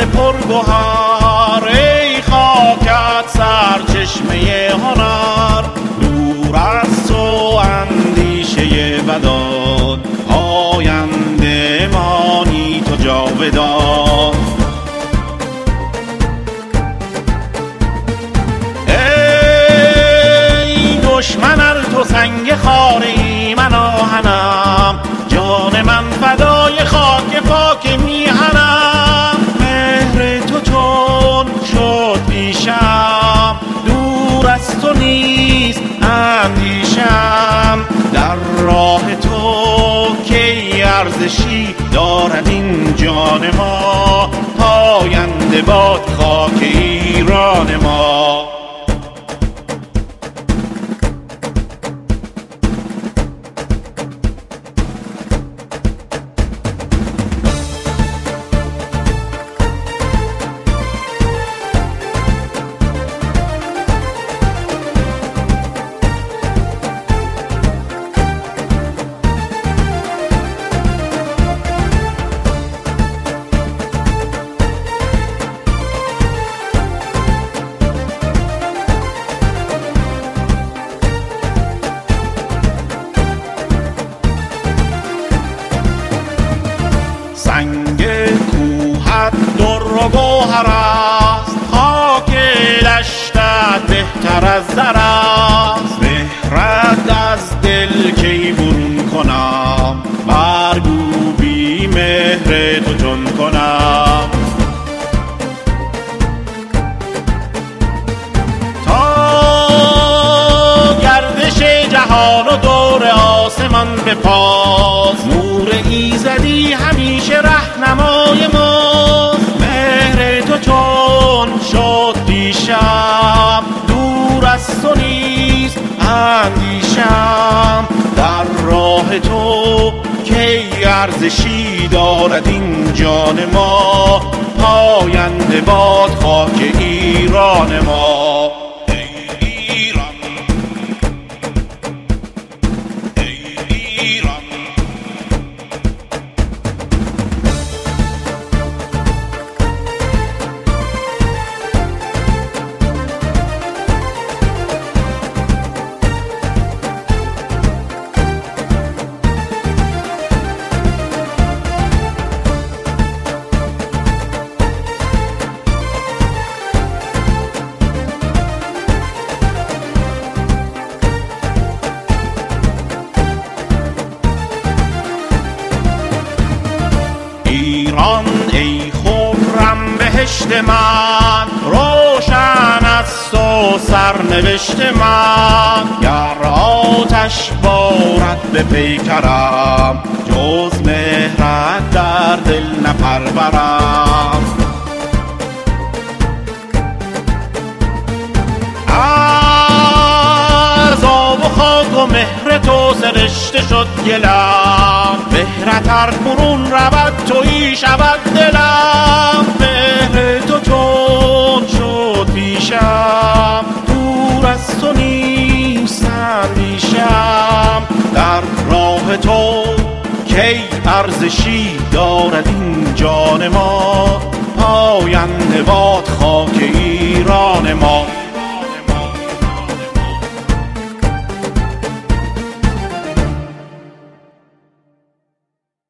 پرگوهر، ای خاکت سرچشمه هنر. دور از تو اندیشه بدان، آینده مانی تو جاودان. ای دشمن ار تو سنگ خاره، من آهنم، جان من فدای خاک پاک میهنم. مهر تو چون شد پیشم، دور از تو نیست اندیشم. در راه تو کی ارزشی دارد این جان ما، پاینده باد خاک ایران ما. سنگ کوهت در و گوهر است، خاک دشتت بهتر از زر است. مهرت از دل کی برون کنم، برگو بی مهر تو چون کنم. تا گردش جهان و دور آسمان بپاس، نور ایزدی همیشه رهنمای ماست. مهر تو چون شد پیشم، دور از تو نیست اندیشم. در راه تو کی ارزشی دارد این جان ما، پاینده باد خاک ایران ما. ایران ای خرم بهشت من، روشن است و سرنوشت من. گر آتش بارد به پیکرم، جز مهرت در دل نپرورم. از آب و خاک و مهر تو سرشته شد گلم، مهرت ار برون رود تویی شود دلم. مهر تو چون شد پیشم، دور از تو نیست اندیشم. در راه تو کی ارزشی دارد این جان ما، پاینده باد خاک